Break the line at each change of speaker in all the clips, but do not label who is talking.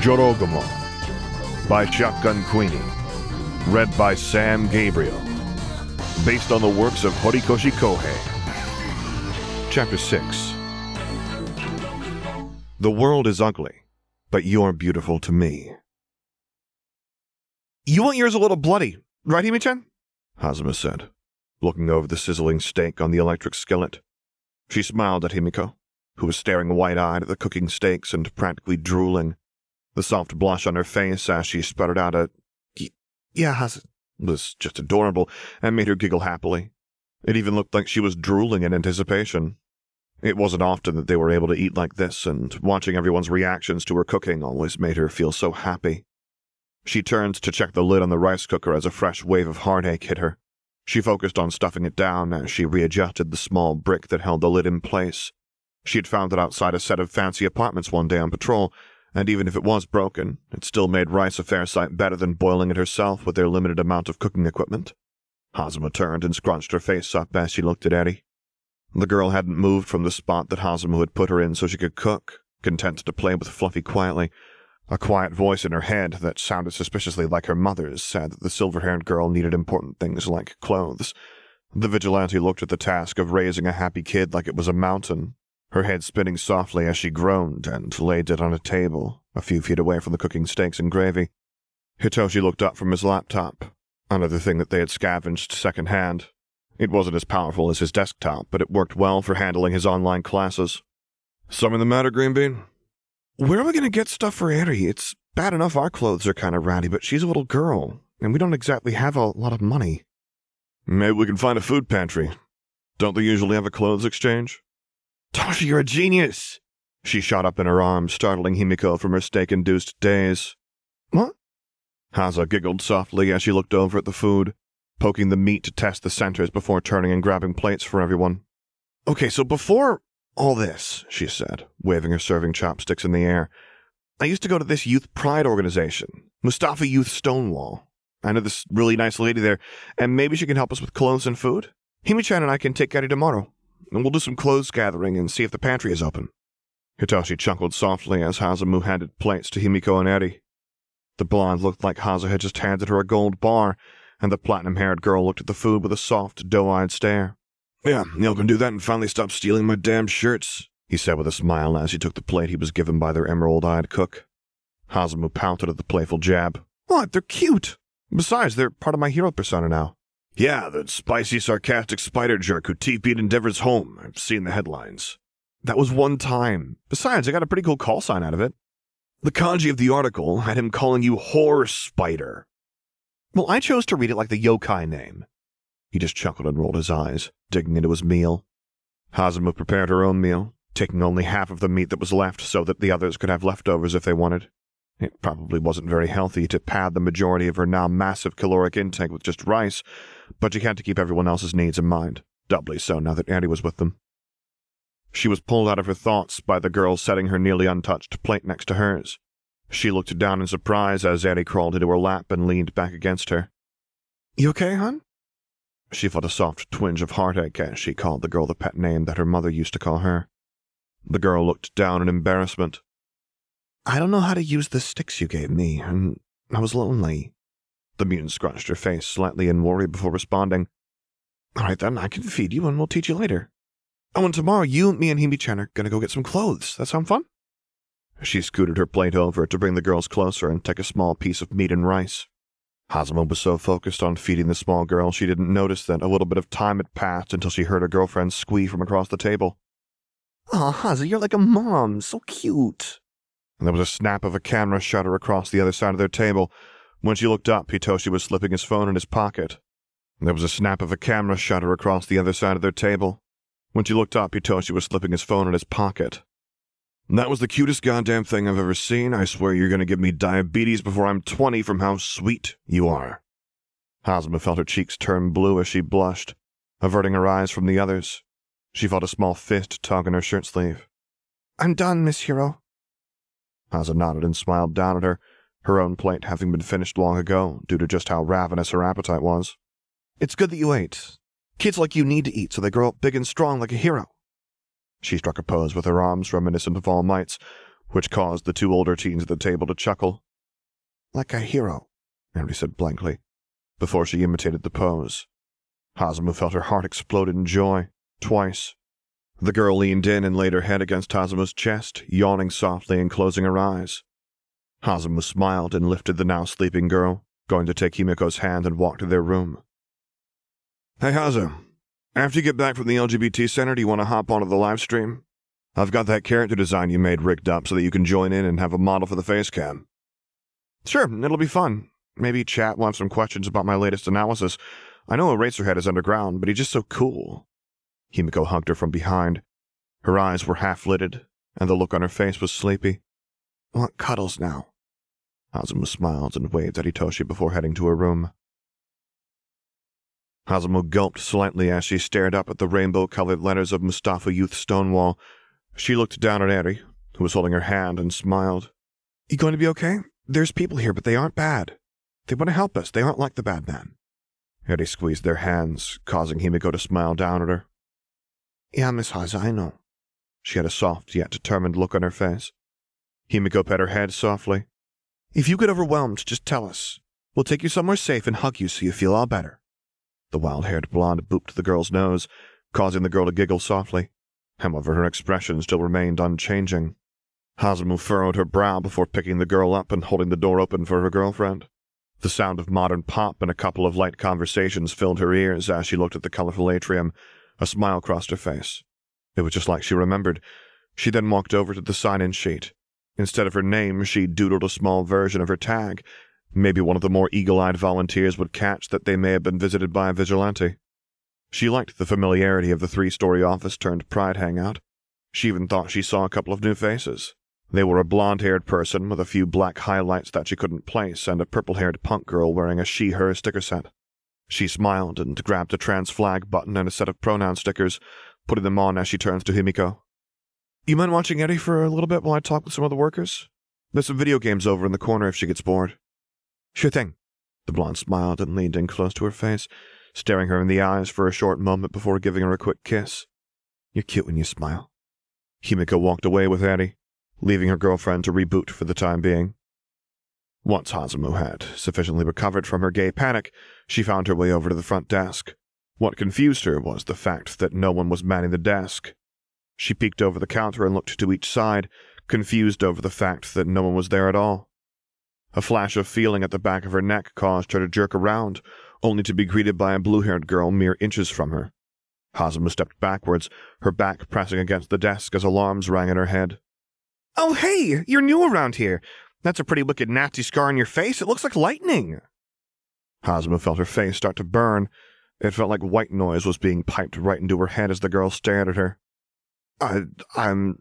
Jorogumo by Shotgun Queenie. Read by Sam Gabriel. Based on the works of Horikoshi Kohei. Chapter 6. The world is ugly, but you're beautiful to me. You want yours a little bloody, right, Hime-chan? Hazuma said, looking over the sizzling steak on the electric skillet. She smiled at Himiko, who was staring wide-eyed at the cooking steaks and practically drooling. The soft blush on her face as she sputtered out a "Yeah, Haz," was just adorable and made her giggle happily. It even looked like she was drooling in anticipation. It wasn't often that they were able to eat like this, and watching everyone's reactions to her cooking always made her feel so happy. She turned to check the lid on the rice cooker as a fresh wave of heartache hit her. She focused on stuffing it down as she readjusted the small brick that held the lid in place. She had found it outside a set of fancy apartments one day on patrol, and even if it was broken, it still made rice a fair sight better than boiling it herself with their limited amount of cooking equipment. Hazuma turned and scrunched her face up as she looked at Eri. The girl hadn't moved from the spot that Hazuma had put her in so she could cook, content to play with Fluffy quietly. A quiet voice in her head that sounded suspiciously like her mother's said that the silver-haired girl needed important things like clothes. The vigilante looked at the task of raising a happy kid like it was a mountain, her head spinning softly as she groaned and laid it on a table, a few feet away from the cooking steaks and gravy. Hitoshi looked up from his laptop, another thing that they had scavenged second-hand. It wasn't as powerful as his desktop, but it worked well for handling his online classes. "Something the matter, Green Bean?" "Where are we going to get stuff for Eri? It's bad enough our clothes are kind of ratty, but she's a little girl, and we don't exactly have a lot of money." "Maybe we can find a food pantry. Don't they usually have a clothes exchange?" "Toshi, you're a genius!" She shot up in her arms, startling Himiko from her steak-induced daze. "What?" Haza giggled softly as she looked over at the food, poking the meat to test the centers before turning and grabbing plates for everyone. "Okay, so before all this," she said, waving her serving chopsticks in the air, "I used to go to this youth pride organization, Mustafa Youth Stonewall. I know this really nice lady there, and maybe she can help us with clothes and food. Hime-chan and I can take Eri tomorrow, and we'll do some clothes gathering and see if the pantry is open." Hitoshi chuckled softly as Hazamu handed plates to Himiko and Eri. The blonde looked like Haza had just handed her a gold bar, and the platinum-haired girl looked at the food with a soft, doe-eyed stare. "Yeah, y'all can do that and finally stop stealing my damn shirts," he said with a smile as he took the plate he was given by their emerald-eyed cook. Hazamu pouted at the playful jab. "What? They're cute! Besides, they're part of my hero persona now." "Yeah, the spicy, sarcastic spider jerk who TP'd Endeavor's home. I've seen the headlines." "That was one time. Besides, I got a pretty cool call sign out of it." "The kanji of the article had him calling you Whore Spider." "Well, I chose to read it like the yokai name." He just chuckled and rolled his eyes, digging into his meal. Hazamu prepared her own meal, taking only half of the meat that was left so that the others could have leftovers if they wanted. It probably wasn't very healthy to pad the majority of her now massive caloric intake with just rice, but she had to keep everyone else's needs in mind, doubly so now that Eri was with them. She was pulled out of her thoughts by the girl setting her nearly untouched plate next to hers. She looked down in surprise as Eri crawled into her lap and leaned back against her. "You okay, hon?" She felt a soft twinge of heartache as she called the girl the pet name that her mother used to call her. The girl looked down in embarrassment. "I don't know how to use the sticks you gave me, and I was lonely." The mutant scrunched her face slightly in worry before responding. "All right then, I can feed you and we'll teach you later. Oh, and tomorrow you, me, and Hime-chan are gonna go get some clothes. That sound fun?" She scooted her plate over to bring the girls closer and take a small piece of meat and rice. Hazuma was so focused on feeding the small girl she didn't notice that a little bit of time had passed until she heard her girlfriend squee from across the table. "Aw, Haza, you're like a mom. So cute." And there was a snap of a camera shutter across the other side of their table. When she looked up, Hitoshi was slipping his phone in his pocket. There was a snap of a camera shutter across the other side of their table. When she looked up, Hitoshi was slipping his phone in his pocket. "That was the cutest goddamn thing I've ever seen. I swear you're going to give me diabetes before I'm 20 from how sweet you are." Hazuma felt her cheeks turn blue as she blushed, averting her eyes from the others. She felt a small fist tug on her shirt sleeve. "I'm done, Miss Hero." Haza nodded and smiled down at her own plate having been finished long ago due to just how ravenous her appetite was. "It's good that you ate. Kids like you need to eat so they grow up big and strong like a hero." She struck a pose with her arms reminiscent of All Might's, which caused the two older teens at the table to chuckle.
Like a hero,
Eri said blankly, before she imitated the pose. Hazumu felt her heart explode in joy, twice. The girl leaned in and laid her head against Hazumu's chest, yawning softly and closing her eyes. Hazumu smiled and lifted the now sleeping girl, going to take Himiko's hand and walk to their room. Hey Hazu, after you get back from the LGBT Center, do you want to hop onto the live stream? I've got that character design you made rigged up so that you can join in and have a model for the face cam. Sure, it'll be fun. Maybe chat will have some questions about my latest analysis. I know Eraserhead is underground, but he's just so cool. Himiko hugged her from behind. Her eyes were half-lidded, and the look on her face was sleepy.
I want cuddles now.
Hazumu smiled and waved at Hitoshi before heading to her room. Hazumu gulped slightly as she stared up at the rainbow-colored letters of Mustafa Youth Stonewall. She looked down at Eri, who was holding her hand, and smiled.
You going to be okay? There's people here, but they aren't bad. They want to help us. They aren't like the bad man.
Eri squeezed their hands, causing Himiko to smile down at her.
Yeah, Miss Haza, I know.
She had a soft yet determined look on her face. Himiko pet her head softly.
If you get overwhelmed, just tell us. We'll take you somewhere safe and hug you so you feel all better.
The wild-haired blonde booped the girl's nose, causing the girl to giggle softly. However, her expression still remained unchanging. Hazumu furrowed her brow before picking the girl up and holding the door open for her girlfriend. The sound of modern pop and a couple of light conversations filled her ears as she looked at the colorful atrium. A smile crossed her face. It was just like she remembered. She then walked over to the sign-in sheet. Instead of her name, she doodled a small version of her tag. Maybe one of the more eagle-eyed volunteers would catch that they may have been visited by a vigilante. She liked the familiarity of the 3-story office-turned-pride hangout. She even thought she saw a couple of new faces. They were a blonde-haired person with a few black highlights that she couldn't place and a purple-haired punk girl wearing a she-her sticker set. She smiled and grabbed a trans flag button and a set of pronoun stickers, putting them on as she turns to Himiko. You mind watching Eri for a little bit while I talk with some of the workers? There's some video games over in the corner if she gets bored.
Sure thing.
The blonde smiled and leaned in close to her face, staring her in the eyes for a short moment before giving her a quick kiss.
You're cute when you smile.
Himiko walked away with Eri, leaving her girlfriend to reboot for the time being. Once Hazumu had sufficiently recovered from her gay panic, she found her way over to the front desk. What confused her was the fact that no one was manning the desk. She peeked over the counter and looked to each side, confused over the fact that no one was there at all. A flash of feeling at the back of her neck caused her to jerk around, only to be greeted by a blue-haired girl mere inches from her. Hazumu stepped backwards, her back pressing against the desk as alarms rang in her head.
Oh, hey, you're new around here. That's a pretty wicked nasty scar on your face. It looks like lightning.
Hazumu felt her face start to burn. It felt like white noise was being piped right into her head as the girl stared at her.
I'm...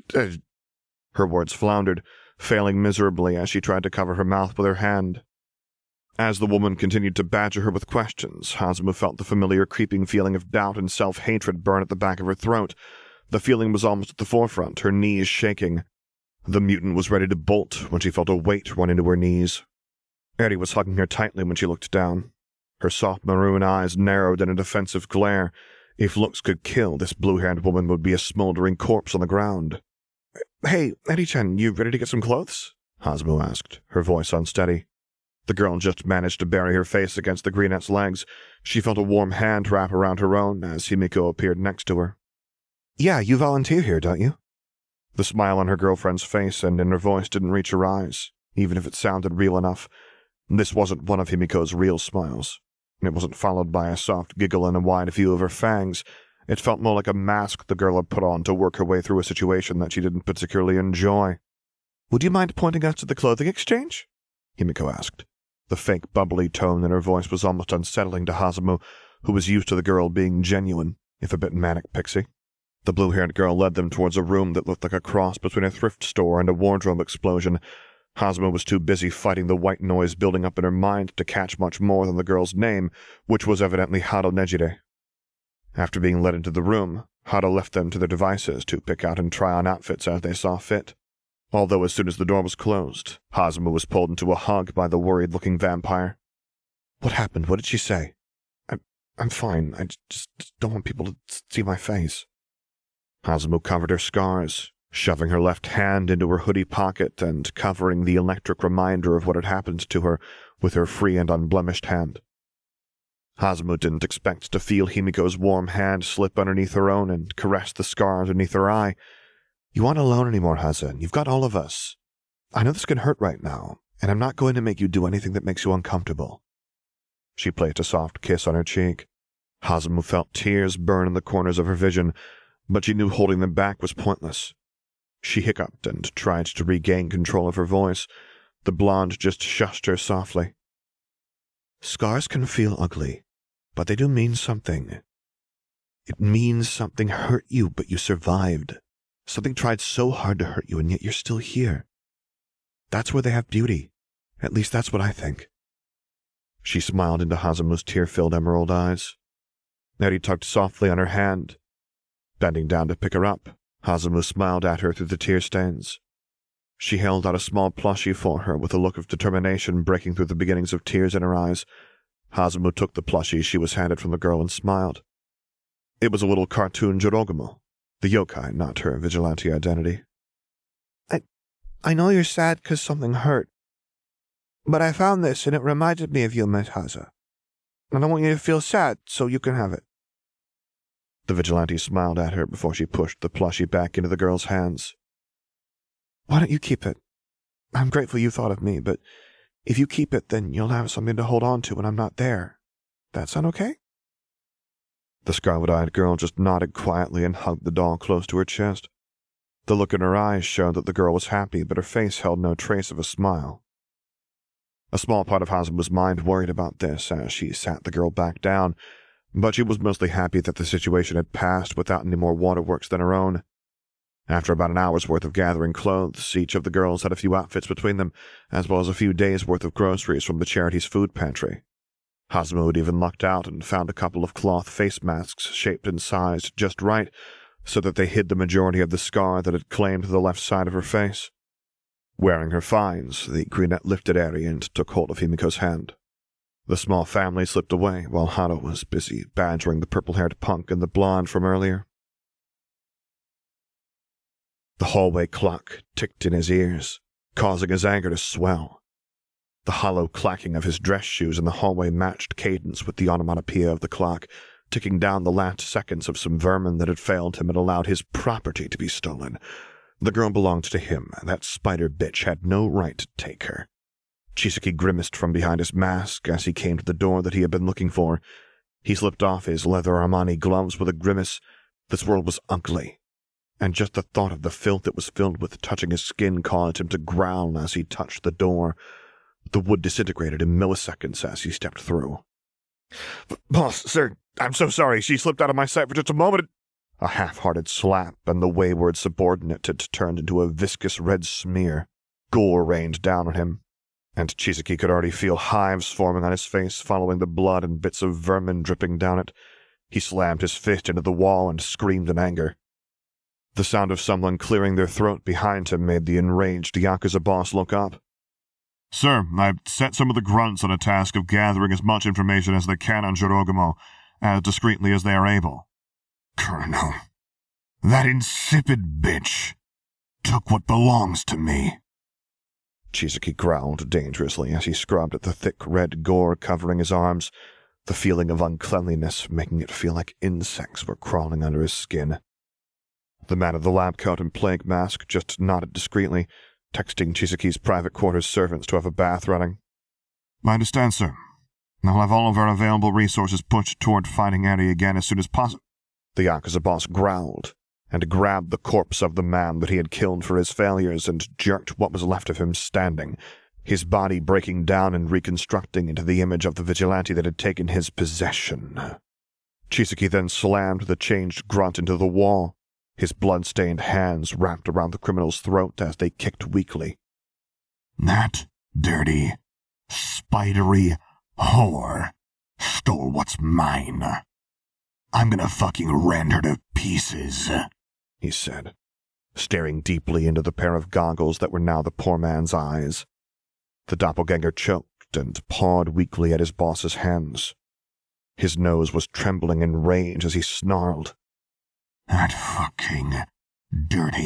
Her words floundered, failing miserably as she tried to cover her mouth with her hand. As the woman continued to badger her with questions, Hazumu felt the familiar creeping feeling of doubt and self-hatred burn at the back of her throat. The feeling was almost at the forefront, her knees shaking. The mutant was ready to bolt when she felt a weight run into her knees. Eri was hugging her tightly when she looked down. Her soft maroon eyes narrowed in a defensive glare. If looks could kill, this blue-haired woman would be a smoldering corpse on the ground.
Hey, Eri-chan, you ready to get some clothes?
Hazumu asked, her voice unsteady. The girl just managed to bury her face against the greenette's legs. She felt a warm hand wrap around her own as Himiko appeared next to her.
Yeah, you volunteer here, don't you?
The smile on her girlfriend's face and in her voice didn't reach her eyes, even if it sounded real enough. This wasn't one of Himiko's real smiles. It wasn't followed by a soft giggle and a wide view of her fangs. It felt more like a mask the girl had put on to work her way through a situation that she didn't particularly enjoy.
Would you mind pointing us to the clothing exchange?
Himiko asked. The fake, bubbly tone in her voice was almost unsettling to Hazumu, who was used to the girl being genuine, if a bit manic pixie. The blue-haired girl led them towards a room that looked like a cross between a thrift store and a wardrobe explosion. Hazumu was too busy fighting the white noise building up in her mind to catch much more than the girl's name, which was evidently Hado Nejire. After being led into the room, Hado left them to their devices to pick out and try on outfits as they saw fit. Although as soon as the door was closed, Hazumu was pulled into a hug by the worried-looking vampire.
What happened? What did she say? I'm fine. I just don't want people to see my face.
Hazumu covered her scars, shoving her left hand into her hoodie pocket and covering the electric reminder of what had happened to her with her free and unblemished hand. Hazumu didn't expect to feel Himiko's warm hand slip underneath her own and caress the scar underneath her eye. "You aren't alone anymore, Hazen. You've got all of us. I know this can hurt right now, and I'm not going to make you do anything that makes you uncomfortable." She placed a soft kiss on her cheek. Hazumu felt tears burn in the corners of her vision, but she knew holding them back was pointless. She hiccuped and tried to regain control of her voice. The blonde just shushed her softly. "Scars can feel ugly, but they do mean something. It means something hurt you, but you survived. Something tried so hard to hurt you, and yet you're still here. That's where they have beauty. At least that's what I think." She smiled into Hazumu's tear-filled emerald eyes. Eri tugged softly on her hand. Bending down to pick her up, Hazumu smiled at her through the tear stains. She held out a small plushie for her with a look of determination breaking through the beginnings of tears in her eyes. Hazumu took the plushie she was handed from the girl and smiled. It was a little cartoon Jorogumo, the yokai, not her vigilante identity. I know you're sad because something hurt, but I found this and it reminded me of you, Miss Haza. I don't want you to feel sad, so you can have it." The vigilante smiled at her before she pushed the plushie back into the girl's hands. "Why don't you keep it? I'm grateful you thought of me, but if you keep it, then you'll have something to hold on to when I'm not there. That sound okay?" The scarlet-eyed girl just nodded quietly and hugged the doll close to her chest. The look in her eyes showed that the girl was happy, but her face held no trace of a smile. A small part of Hazumu's mind worried about this as she sat the girl back down, but she was mostly happy that the situation had passed without any more waterworks than her own. After about an hour's worth of gathering clothes, each of the girls had a few outfits between them, as well as a few days' worth of groceries from the charity's food pantry. Hazumu had even lucked out and found a couple of cloth face masks shaped and sized just right, so that they hid the majority of the scar that had claimed the left side of her face. Wearing her finds, the brunette lifted Eri and took hold of Himiko's hand. The small family slipped away while Hado was busy badgering the purple-haired punk and the blonde from earlier. The hallway clock ticked in his ears, causing his anger to swell. The hollow clacking of his dress shoes in the hallway matched cadence with the onomatopoeia of the clock, ticking down the last seconds of some vermin that had failed him and allowed his property to be stolen. The girl belonged to him, and that spider bitch had no right to take her. Chisaki grimaced from behind his mask as he came to the door that he had been looking for. He slipped off his leather Armani gloves with a grimace. This world was ugly, and just the thought of the filth it was filled with touching his skin caused him to growl as he touched the door. The wood disintegrated in milliseconds as he stepped through. "Boss, sir, I'm so sorry. She slipped out of my sight for just a moment." A half-hearted slap, and the wayward subordinate had turned into a viscous red smear. Gore rained down on him, and Chisaki could already feel hives forming on his face following the blood and bits of vermin dripping down it. He slammed his fist into the wall and screamed in anger. The sound of someone clearing their throat behind him made the enraged Yakuza boss look up.
"Sir, I've set some of the grunts on a task of gathering as much information as they can on Jorogumo, as discreetly as they are able." "Colonel, that insipid bitch took what belongs to me."
Chisaki growled dangerously as he scrubbed at the thick red gore covering his arms, the feeling of uncleanliness making it feel like insects were crawling under his skin. The man of the lab coat and plague mask just nodded discreetly, texting Chisaki's private quarters servants to have a bath running.
"I understand, sir. I'll have all of our available resources pushed toward finding Eri again as soon as possible."
The Yakuza boss growled and grabbed the corpse of the man that he had killed for his failures and jerked what was left of him standing, his body breaking down and reconstructing into the image of the vigilante that had taken his possession. Chisaki then slammed the changed grunt into the wall, his blood-stained hands wrapped around the criminal's throat as they kicked weakly.
"That dirty, spidery whore stole what's mine. I'm gonna fucking rend her to pieces,"
he said, staring deeply into the pair of goggles that were now the poor man's eyes. The doppelganger choked and pawed weakly at his boss's hands. His nose was trembling in rage as he snarled.
"That fucking dirty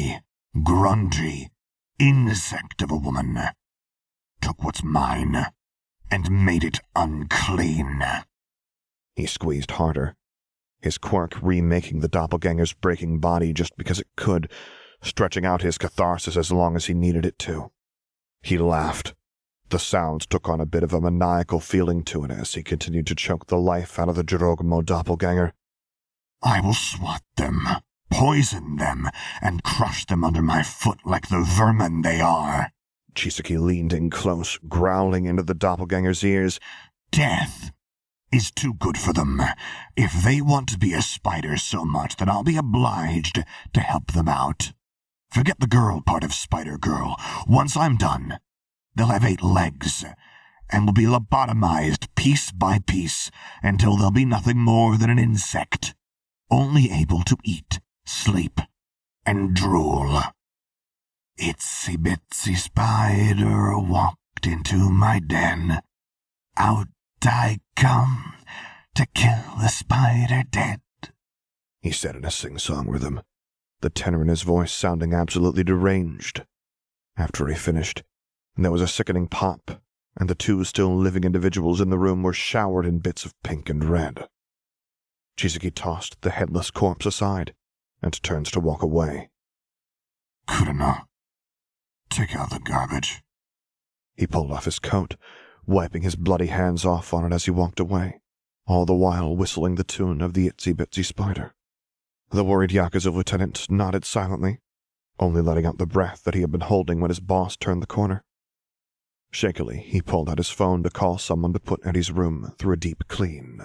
grungy insect of a woman, took what's mine and made it unclean.
He squeezed harder, his quirk remaking the doppelganger's breaking body just because it could, stretching out his catharsis as long as he needed it to. He laughed. The sounds took on a bit of a maniacal feeling to it as he continued to choke the life out of the Jorogumo doppelganger.
I will swat them, poison them, and crush them under my foot like the vermin they are.
Chisaki leaned in close, growling into the doppelganger's ears.
Death is too good for them. If they want to be a spider so much, then I'll be obliged to help them out. Forget the girl part of Spider-Girl. Once I'm done, they'll have 8 legs, and will be lobotomized piece by piece until they'll be nothing more than an insect, only able to eat, sleep, and drool. Itsy bitsy spider walked into my den. Out I come to kill the spider dead,
he said in a sing-song rhythm, the tenor in his voice sounding absolutely deranged. After he finished, there was a sickening pop, and the 2 still living individuals in the room were showered in bits of pink and red. Chisaki tossed the headless corpse aside and turned to walk away.
Kurano, take out the garbage.
He pulled off his coat, wiping his bloody hands off on it as he walked away, all the while whistling the tune of the Itsy Bitsy Spider. The worried Yakuza lieutenant nodded silently, only letting out the breath that he had been holding when his boss turned the corner. Shakily, he pulled out his phone to call someone to put Eddie's room through a deep clean.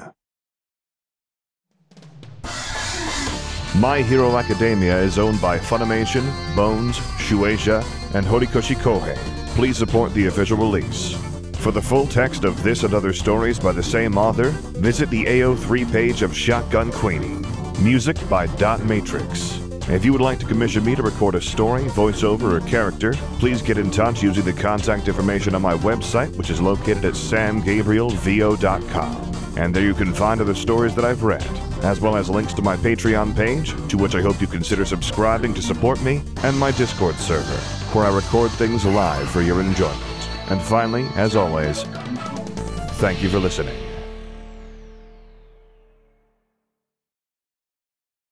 My Hero Academia is owned by Funimation, Bones, Shueisha, and Horikoshi Kohei. Please support the official release. For the full text of this and other stories by the same author, visit the AO3 page of Shotgun Queenie. Music by Dot Matrix. If you would like to commission me to record a story, voiceover, or character, please get in touch using the contact information on my website, which is located at samgabrielvo.com. And there you can find other stories that I've read, as well as links to my Patreon page, to which I hope you consider subscribing to support me, and my Discord server, where I record things live for your enjoyment. And finally, as always, thank you for listening.